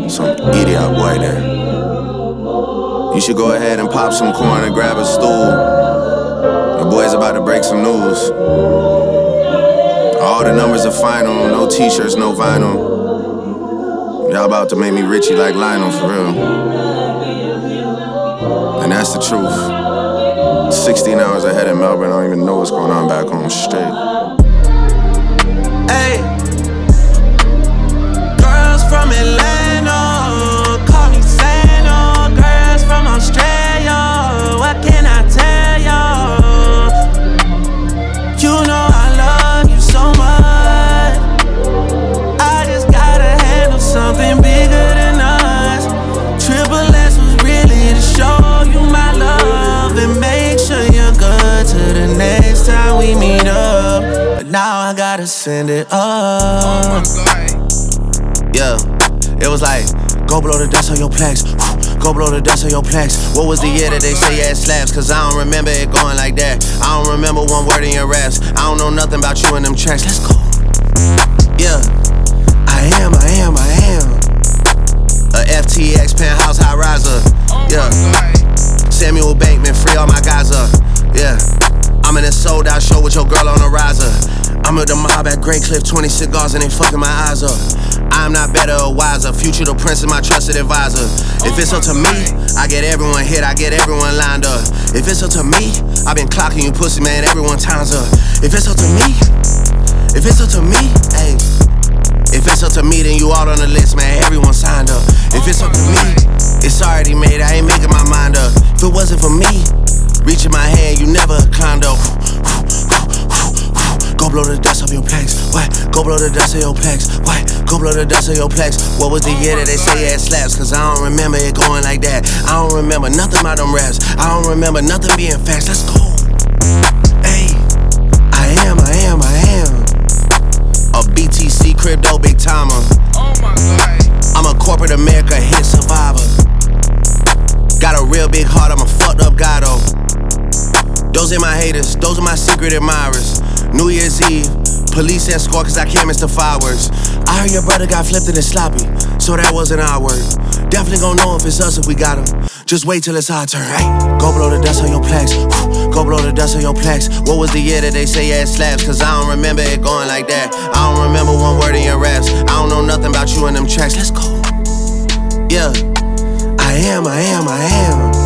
Some idiot boy there. You should go ahead and pop some corn and grab a stool. The boy's about to break some news. All the numbers are final, no t-shirts, no vinyl. Y'all about to make me Richie like Lionel, for real. And that's the truth. 16 hours ahead in Melbourne, I don't even know what's going on back home straight. Hey, girls from Atlanta, call me Santa. Girls from Australia, what can I tell y'all? You know I love you so much. I just gotta handle something bigger than us. Triple S was really to show you my love and make sure you're good to the next time we meet up. But now I gotta send it up. Oh my God. Yeah, it was like, go blow the dust on your plex. Go blow the dust on your plex. What was the year that they say yeah, it slaps? Cause I don't remember it going like that. I don't remember one word in your raps. I don't know nothing about you in them tracks. Let's go. Yeah, I am a FTX penthouse high riser. Yeah, Samuel Bankman, free all my guys up. Yeah, I'm in a sold out show with your girl on the riser. I'm with the mob at Great Cliff, 20 cigars and they fucking my eyes up. I'm not better or wiser, Future the Prince is my trusted advisor. If it's up to me, I get everyone hit, I get everyone lined up. If it's up to me, I've been clocking you pussy, man, everyone time's up. If it's up to me, hey. If it's up to me, then you all on the list, man, everyone signed up. If it's up to me, it's already made, I ain't making my mind up. If it wasn't for me, reaching my hand, you never climbed up. Go blow the dust off your plex. What? Go blow the dust of your plex. What? Go blow the dust of your plex. What was the year that they say yeah, it slaps? Cause I don't remember it going like that. I don't remember nothing about them raps. I don't remember nothing being facts. Let's go. Hey, I am a BTC crypto big timer. Oh my God. I'm a corporate America hit survivor. Got a real big heart, I'm a fucked up guy though. Those ain't my haters, those are my secret admirers. New Year's Eve, police escort cause I can't miss the fireworks. I heard your brother got flipped in his sloppy, so that wasn't our word. Definitely gon' know if it's us if we got him. Just wait till it's our turn. Hey, go blow the dust on your plex. Go blow the dust on your plex. What was the year that they say yeah, it slaps? Cause I don't remember it going like that. I don't remember one word in your raps. I don't know nothing about you in them tracks. Let's go. Yeah, I am